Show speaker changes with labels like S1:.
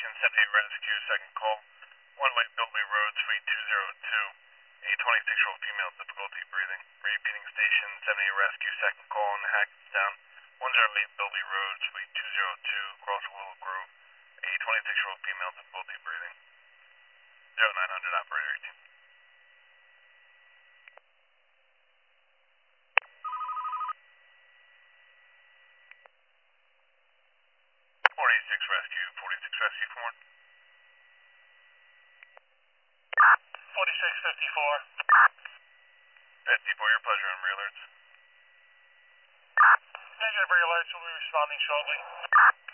S1: Station 78 Rescue, second call. 1 Lake Bilby Road, Suite 202. A 26-year-old female, difficulty breathing. Repeating Station 78 Rescue, second call on Hackettstown. 10 Lake Bilby Road, Suite 202, Cross Willow Grove. A 26-year-old female, difficulty breathing. 0900 operator 18. 46 Rescue, 46 Rescue 4.
S2: 4654.
S1: 54, your pleasure on re-alerts.
S2: Negative re-alerts, will be responding shortly.